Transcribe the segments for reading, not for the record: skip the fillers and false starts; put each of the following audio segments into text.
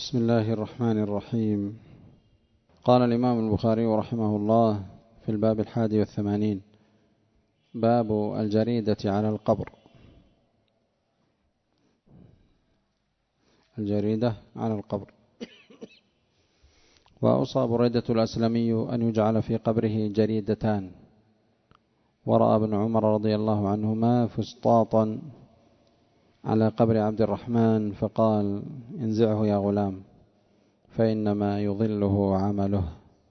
بسم الله الرحمن الرحيم. قال الإمام البخاري رحمه الله في الباب 81 باب الجريدة على القبر. الجريدة على القبر. وأوصى بريدة الأسلمي أن يجعل في قبره جريدتان، ورأى ابن عمر رضي الله عنهما فسطاطا على قبر عبد الرحمن فقال: انزعه يا غلام فإنما يضله عمله.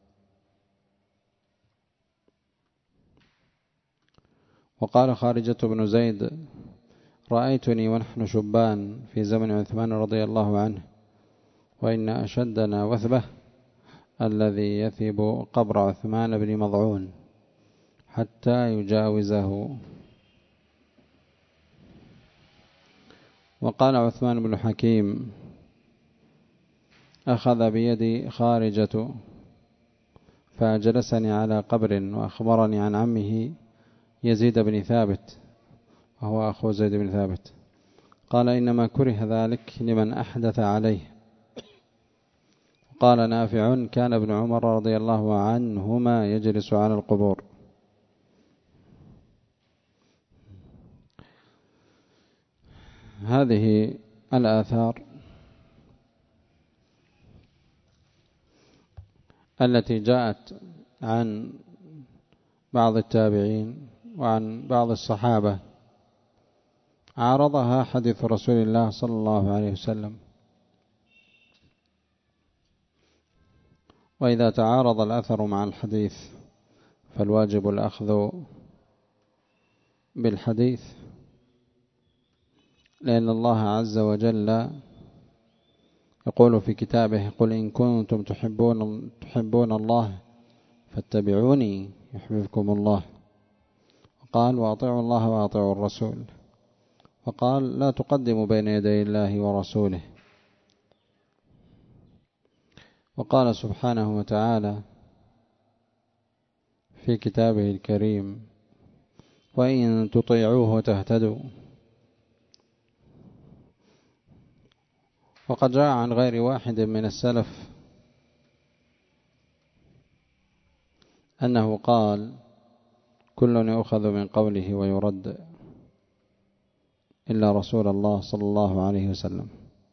وقال خارجة بن زيد: رأيتني ونحن شبان في زمن عثمان رضي الله عنه، وإن أشدنا وثبة الذي يثب قبر عثمان بن مضعون حتى يجاوزه. وقال عثمان بن حكيم: أخذ بيدي خارجة فجلسني على قبر، وأخبرني عن عمه يزيد بن ثابت وهو أخو زيد بن ثابت، قال: إنما كره ذلك لمن أحدث عليه. قال نافع: كان ابن عمر رضي الله عنهما يجلس على القبور. هذه الآثار التي جاءت عن بعض التابعين وعن بعض الصحابة عارضها حديث رسول الله صلى الله عليه وسلم. وإذا تعارض الأثر مع الحديث فالواجب الأخذ بالحديث، لأن الله عز وجل يقول في كتابه: قل إن كنتم تحبون الله فاتبعوني يحببكم الله. وقال: وأطيعوا الله وأطيعوا الرسول. وقال: لا تقدموا بين يدي الله ورسوله. وقال سبحانه وتعالى في كتابه الكريم: وإن تطيعوه تهتدوا. وقد جاء عن غير واحد من السلف أنه قال: كل يؤخذ من قوله ويرد إلا رسول الله صلى الله عليه وسلم.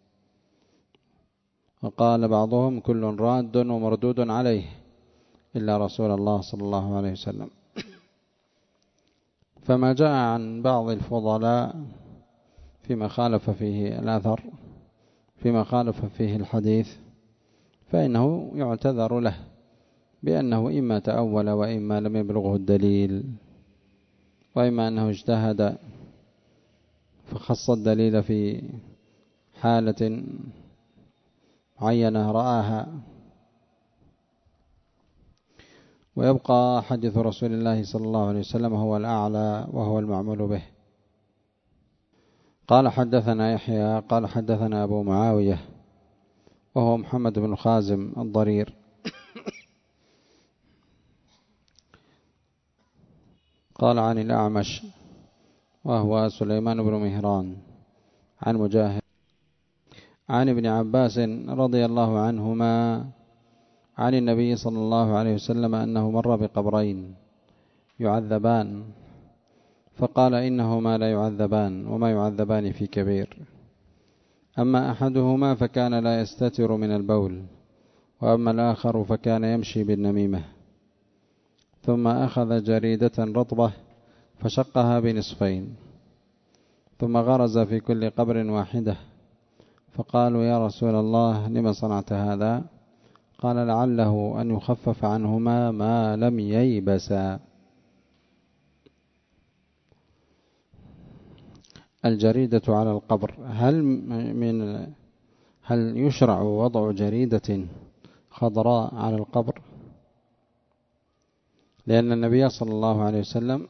وقال بعضهم: كل راد ومردود عليه إلا رسول الله صلى الله عليه وسلم. فما جاء عن بعض الفضلاء فيما خالف فيه الأثر، فيما خالف فيه الحديث، فإنه يعتذر له بأنه إما تأول وإما لم يبلغه الدليل، وإما أنه اجتهد فخص الدليل في حالة معينة رآها. ويبقى حديث رسول الله صلى الله عليه وسلم هو الأعلى وهو المعمول به. قال: حدثنا يحيى قال: حدثنا أبو معاوية وهو محمد بن خازم الضرير، قال: عن الأعمش وهو سليمان بن مهران عن مجاهد عن ابن عباس رضي الله عنهما عن النبي صلى الله عليه وسلم أنه مر بقبرين يعذبان، فقال: إنهما لا يعذبان وما يعذبان في كبير، أما أحدهما فكان لا يستتر من البول، وأما الآخر فكان يمشي بالنميمة. ثم أخذ جريدة رطبة فشقها بنصفين، ثم غرز في كل قبر واحدة، فقالوا: يا رسول الله لما صنعت هذا؟ قال: لعله أن يخفف عنهما ما لم ييبسا. الجريدة على القبر، هل يشرع وضع جريدة خضراء على القبر؟ لأن النبي صلى الله عليه وسلم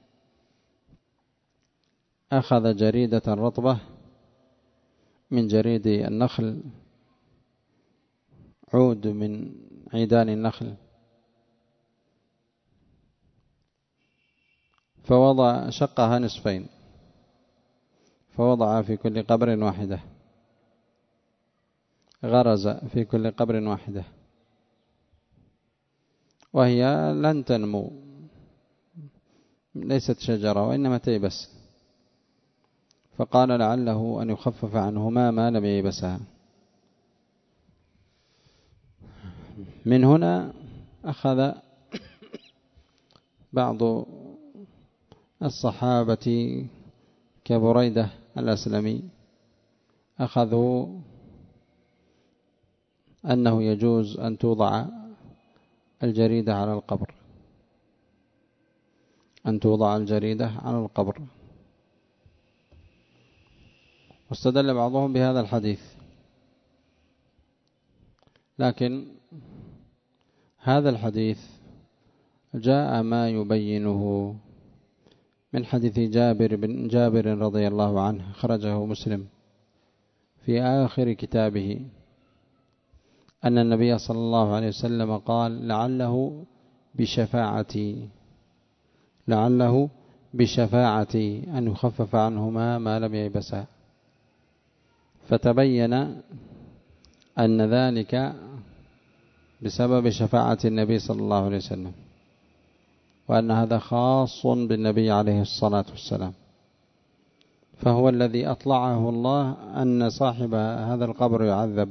أخذ جريدة رطبة من جريد النخل، عود من عيدان النخل، شقها نصفين فوضع في كل قبر واحدة، غرز في كل قبر واحدة، وهي لن تنمو، ليست شجرة وإنما تيبس، فقال لعله أن يخفف عنهما ما لم ييبسها. من هنا أخذ بعض الصحابة كبريدة الأسلمي أخذوا أنه يجوز أن توضع الجريدة على القبر، أن توضع الجريدة على القبر، واستدل بعضهم بهذا الحديث. لكن هذا الحديث جاء ما يبينه من حديث جابر رضي الله عنه، خرجه مسلم في آخر كتابه، أن النبي صلى الله عليه وسلم قال لعله بشفاعتي أن يخفف عنهما ما لم ييبسا. فتبين أن ذلك بسبب شفاعة النبي صلى الله عليه وسلم، وأن هذا خاص بالنبي عليه الصلاة والسلام، فهو الذي أطلعه الله أن صاحب هذا القبر يعذب،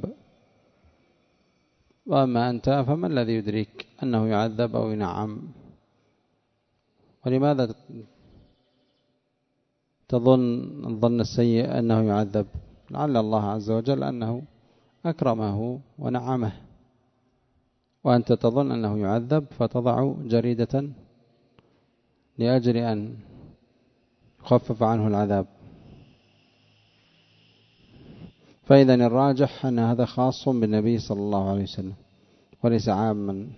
وأما أنت فما الذي يدريك أنه يعذب أو ينعم؟ ولماذا تظن الظن السيء أنه يعذب؟ لعل الله عز وجل أنه أكرمه ونعمه، وأنت تظن أنه يعذب فتضع جريدة لأجل أن يخفف عنه العذاب. فإذا الراجح أن هذا خاص بالنبي صلى الله عليه وسلم وليس عاما.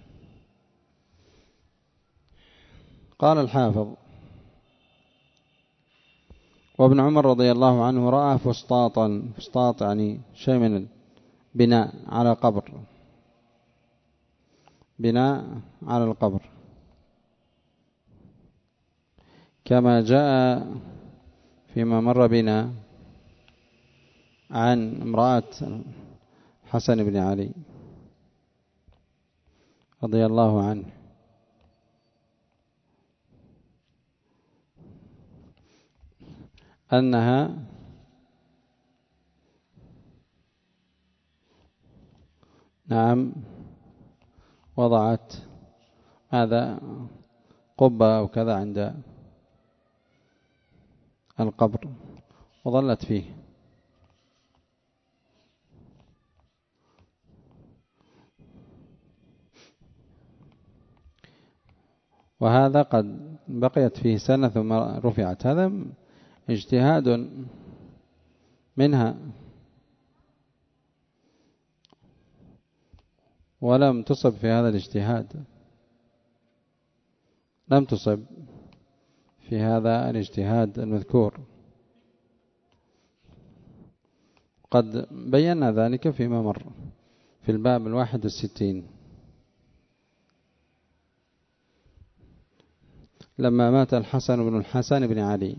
قال الحافظ: وابن عمر رضي الله عنه رأى فسطاطا، فسطاط يعني شيء من بناء على قبر، بناء على القبر، كما جاء فيما مر بنا عن امرأة حسن بن علي رضي الله عنه أنها وضعت هذا قبة أو كذا عند القبر وظلت فيه، وهذا قد بقيت فيه سنة ثم رفعت. هذا اجتهاد منها، ولم تصب في هذا الاجتهاد، لم تصب في هذا الاجتهاد المذكور. قد بينا ذلك فيما مر في الباب 61 لما مات الحسن بن علي.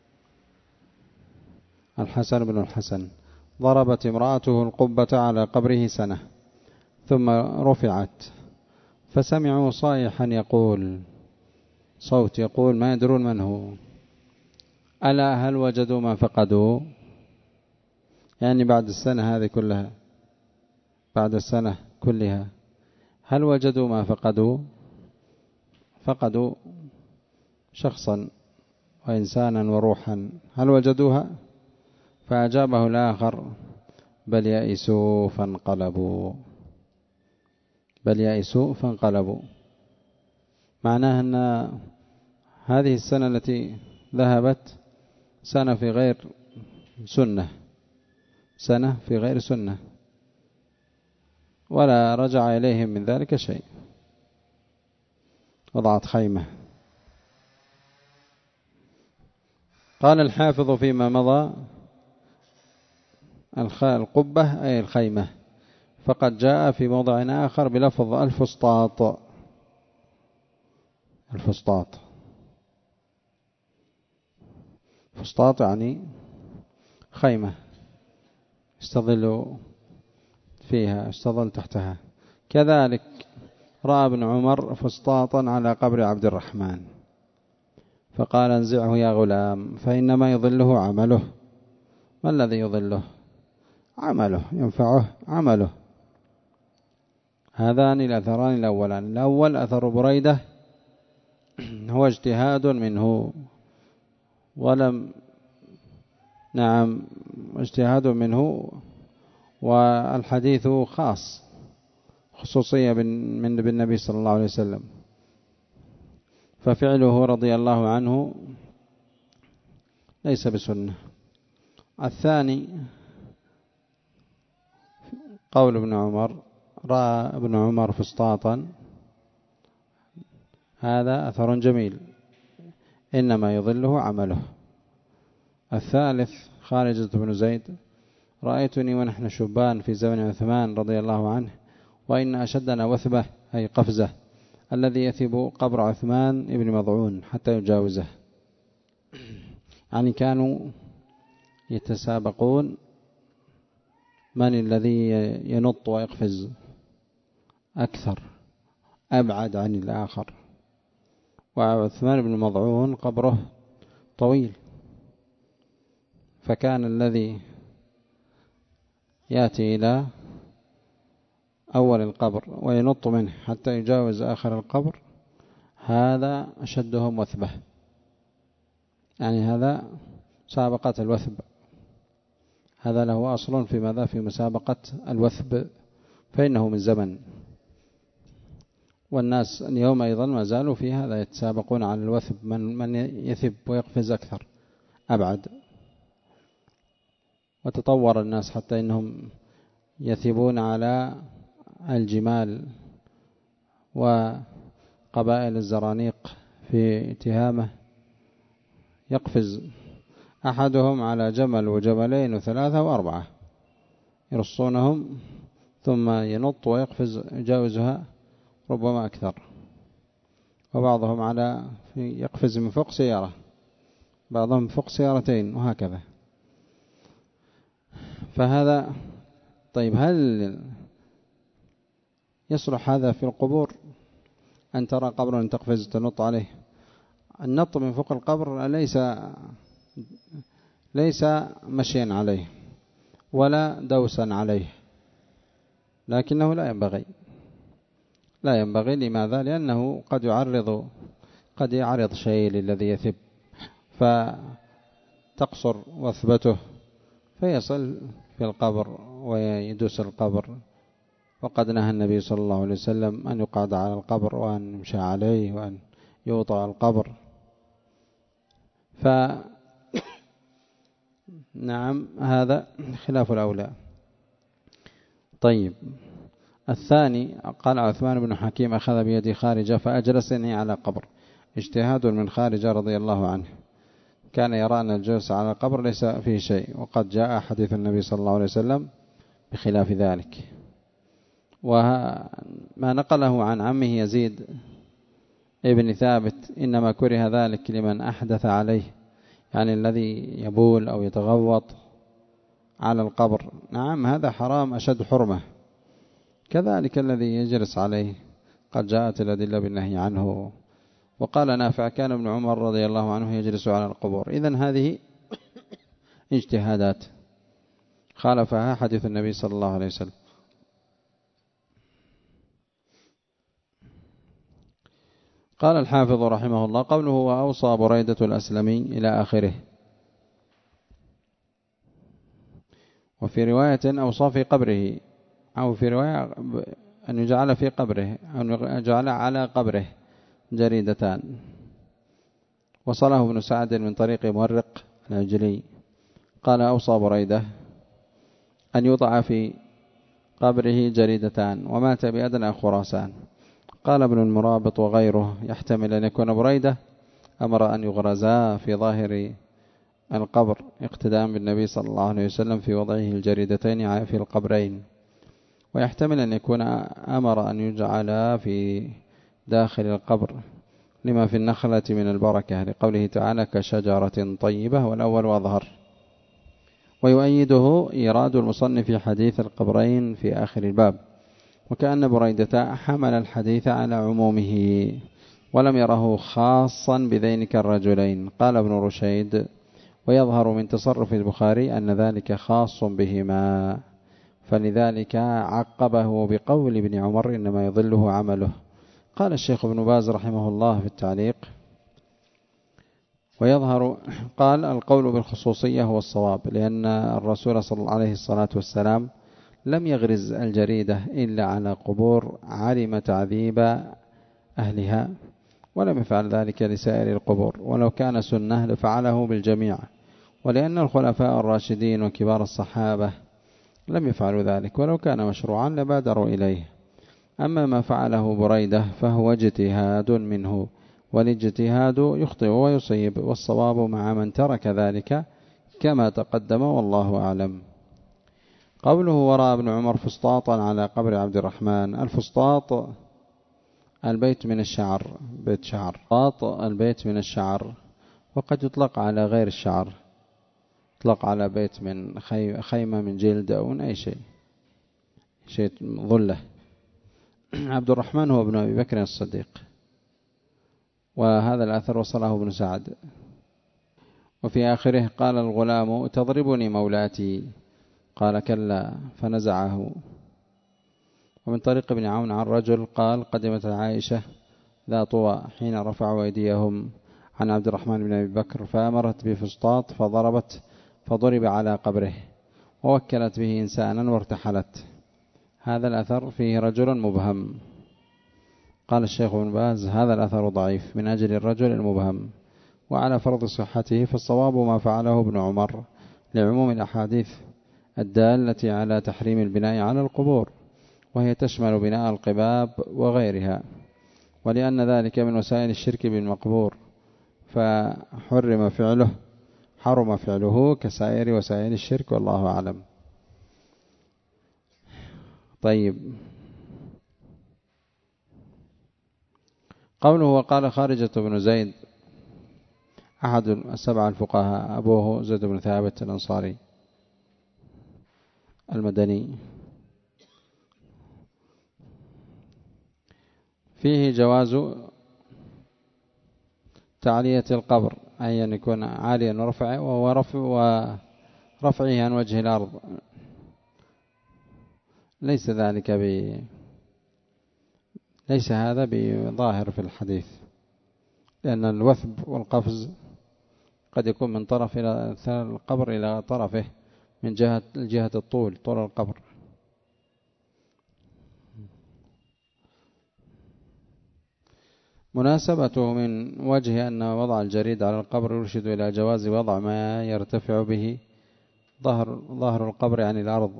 الحسن بن الحسن ضربت امرأته القبة على قبره سنة ثم رفعت، فسمعوا صائحا يقول، صوت يقول ما يدرون من هو: ألا هل وجدوا ما فقدوا؟ يعني بعد السنة هذه كلها، بعد السنة كلها هل وجدوا ما فقدوا؟ فقدوا شخصا وإنسانا وروحا، هل وجدوها؟ فأجابه الآخر: بل يئسوا فانقلبوا، بل يئسوا فانقلبوا. معناه أن هذه السنة التي ذهبت سنة في غير سنة، سنة في غير سنة، ولا رجع إليهم من ذلك شيء. وضعت خيمة. قال الحافظ فيما مضى: القبة أي الخيمة، فقد جاء في موضع آخر بلفظ الفسطاط. الفسطاط، فسطاط يعني خيمة يستظل فيها استظل تحتها. كذلك رأى ابن عمر فسطاطا على قبر عبد الرحمن فقال انزعه يا غلام فإنما يضله عمله. ما الذي يضله؟ عمله، ينفعه عمله. هذان الأثران الأولان. الأول أثر بريدة هو اجتهاد منه اجتهاد منه، والحديث خاص خصوصية بالنبي صلى الله عليه وسلم، ففعله رضي الله عنه ليس بسنة. الثاني قول ابن عمر رأى ابن عمر فسطاطا، هذا أثر جميل إنما يضله عمله. الثالث خارجة بن زيد رأيتني ونحن شبان في زمن عثمان رضي الله عنه وإن أشدنا وثبة أي قفزة الذي يثب قبر عثمان ابن مضعون حتى يجاوزه. يعني كانوا يتسابقون من الذي ينط ويقفز أكثر أبعد عن الآخر، وعثمان بن مضعون قبره طويل، فكان الذي يأتي إلى أول القبر وينط منه حتى يجاوز آخر القبر هذا أشدهم وثبة، يعني هذا مسابقة الوثب، هذا له أصل في ماذا؟ في مسابقة الوثب، فإنه من زمن، والناس اليوم أيضا ما زالوا في هذا يتسابقون على الوثب، من يثب ويقفز أكثر أبعد. وتطور الناس حتى إنهم يثبون على الجمال وقبائل الزرانيق في تهامة، يقفز أحدهم على جمل وجملين وثلاثة وأربعة يرصونهم ثم ينط ويقفز يجاوزها ربما أكثر، وبعضهم يقفز من فوق سيارة، بعضهم فوق سيارتين وهكذا. فهذا طيب، هل يصلح هذا في القبور؟ أن ترى قبرا تقفز تنط عليه؟ النط من فوق القبر ليس مشيا عليه ولا دوسا عليه، لكنه لا ينبغي. لماذا؟ لأنه قد يعرض شيء للذي يثب فتقصر وثبته فيصل في القبر ويدوس القبر، وقد نهى النبي صلى الله عليه وسلم أن يقعد على القبر وأن يمشى عليه وأن يوطأ القبر. نعم، هذا خلاف الأولى. طيب، الثاني قال عثمان بن حكيم أخذ بيدي خارجة فأجلسني على قبر، اجتهاد من خارجة رضي الله عنه، كان يرى أن الجلوس على القبر ليس فيه شيء، وقد جاء حديث النبي صلى الله عليه وسلم بخلاف ذلك. وما نقله عن عمه يزيد ابن ثابت إنما كره ذلك لمن أحدث عليه، يعني الذي يبول أو يتغوط على القبر، نعم هذا حرام أشد حرمة. كذلك الذي يجلس عليه قد جاءت الأدلة بالنهي عنه. وقال نافع كان ابن عمر رضي الله عنه يجلس على القبور. إذن هذه اجتهادات خالفها حديث النبي صلى الله عليه وسلم. قال الحافظ رحمه الله قوله وأوصى بريدة الأسلمي إلى آخره. وفي رواية أوصى في قبره، أو في رواية أن يجعل في قبره، أن يجعل على قبره جريدتان. وصله ابن سعد من طريق مورق العجلي قال أوصى بريدة أن يوضع في قبره جريدتان ومات بأدنى خراسان. قال ابن المرابط وغيره يحتمل أن يكون بريدة أمر أن يغرزا في ظاهر القبر اقتداء بالنبي صلى الله عليه وسلم في وضعه الجريدتين في القبرين، ويحتمل أن يكون أمر أن يجعل في داخل القبر لما في النخلة من البركة، لقوله تعالى كشجرة طيبة، والأول أظهر. ويؤيده إيراد المصنف في حديث القبرين في آخر الباب، وكأن بريدة حمل الحديث على عمومه ولم يره خاصا بذينك الرجلين. قال ابن رشيد: ويظهر من تصرف البخاري أن ذلك خاص بهما، فلذلك عقبه بقول ابن عمر: إنما يضله عمله. قال الشيخ ابن باز رحمه الله في التعليق: ويظهر، قال: القول بالخصوصية هو الصواب، لأن الرسول صلى الله عليه الصلاة والسلام لم يغرز الجريدة إلا على قبور علم تعذيب أهلها، ولم يفعل ذلك لسائر القبور، ولو كان سنة لفعله بالجميع، ولأن الخلفاء الراشدين وكبار الصحابة لم يفعلوا ذلك، ولو كان مشروعا لبادروا إليه. أما ما فعله بريدة فهو اجتهاد منه، والاجتهاد يخطئ ويصيب، والصواب مع من ترك ذلك كما تقدم، والله أعلم. قوله: ورأى ابن عمر فسطاطا على قبر عبد الرحمن. الفسطاط البيت من الشعر، بيت شعر، فسطاط البيت من الشعر، وقد يطلق على غير الشعر، يطلق على بيت من خيمة من جلد أو من أي شيء ظلة. عبد الرحمن هو ابن أبي بكر الصديق، وهذا الأثر وصله ابن سعد. وفي آخره: قال الغلام: تضربني مولاتي؟ قال: كلا، فنزعه. ومن طريق ابن عون عن رجل قال: قدمت عائشة ذا طوى حين رفعوا أيديهم عن عبد الرحمن بن أبي بكر، فأمرت بفسطاط فضرب على قبره، ووكلت به إنسانا وارتحلت. هذا الأثر فيه رجل مبهم. قال الشيخ ابن باز: هذا الأثر ضعيف من أجل الرجل المبهم، وعلى فرض صحته فالصواب ما فعله ابن عمر، لعموم الأحاديث الدالة على تحريم البناء على القبور، وهي تشمل بناء القباب وغيرها، ولأن ذلك من وسائل الشرك بالمقبور، حرم فعله كسائر وسائل الشرك، والله أعلم. طيب، قوله: وقال خارجة بن زيد أحد السبع الفقهاء، أبوه زيد بن ثابت الأنصاري المدني. فيه جواز تعلية القبر، أي أن يكون عاليا ورفعه عن وجه الأرض. ليس هذا بظاهر في الحديث، لأن الوثب والقفز قد يكون من طرف إلى القبر إلى طرفه، من جهة طول القبر. مناسبته من وجه أن وضع الجريد على القبر يرشد إلى جواز وضع ما يرتفع به ظهر القبر عن الأرض.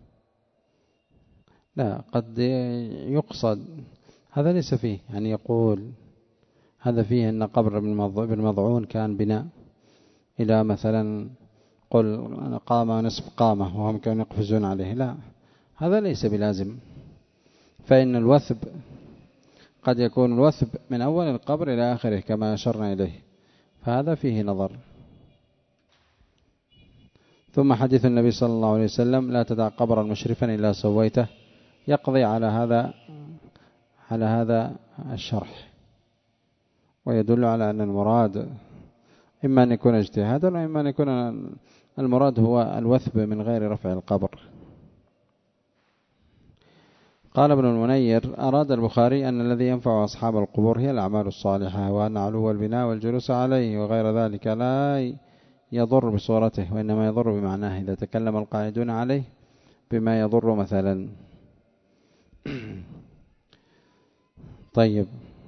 لا، قد يقصد هذا ليس فيه، يعني يقول هذا فيه أن قبر ابن مضعون كان بناء إلى مثلا قل قامة نصف قامة وهم كانوا يقفزون عليه. لا، هذا ليس بلازم، فإن الوثب قد يكون الوثب من أول القبر إلى آخره كما أشرنا إليه، فهذا فيه نظر. ثم حديث النبي صلى الله عليه وسلم: لا تدع قبرا مشرفا إلا سويته، يقضي على هذا الشرح، ويدل على أن المراد إما أن يكون اجتهادا، وإما أن يكون المراد هو الوثب من غير رفع القبر. قال ابن المنير: أراد البخاري أن الذي ينفع أصحاب القبور هي الأعمال الصالحة، وأن علو البناء والجلوس عليه وغير ذلك لا يضر بصورته، وإنما يضر بمعناه، إذا تكلم القاعدون عليه بما يضر مثلا. طيب،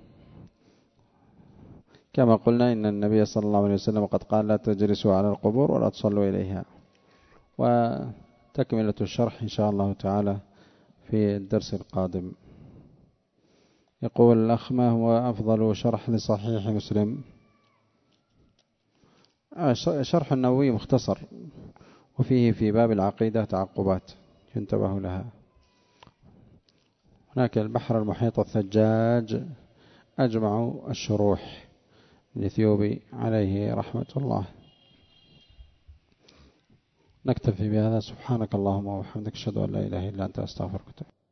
كما قلنا إن النبي صلى الله عليه وسلم قد قال: لا تجلسوا على القبور ولا تصلوا إليها. وتكملة الشرح إن شاء الله تعالى في الدرس القادم. يقول الأخ: ما هو أفضل شرح لصحيح مسلم؟ شرح النووي مختصر، وفيه في باب العقيدة تعقبات ينتبه لها. هناك البحر المحيط الثجاج أجمع الشروح الإثيوبي عليه رحمة الله. نكتفي بهذا. سبحانك اللهم وبحمدك، أشهد أن لا إله إلا أنت، أستغفرك.